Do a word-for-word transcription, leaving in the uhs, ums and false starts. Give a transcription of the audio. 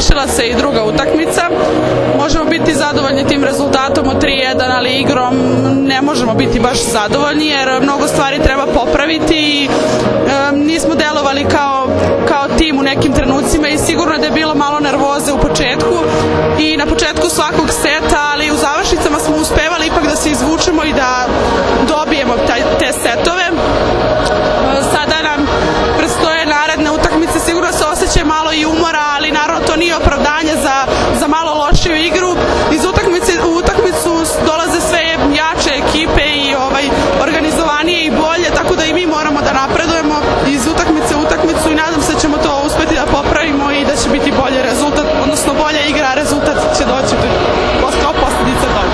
završila se i druga utakmica. Možemo biti zadovoljni tim rezultatom od tri jedan, ali igrom ne možemo biti baš zadovoljni jer mnogo stvari treba popraviti i e, nismo delovali kao, kao tim u nekim trenucima i sigurno da je bilo malo nervoze u početku i na početku svakog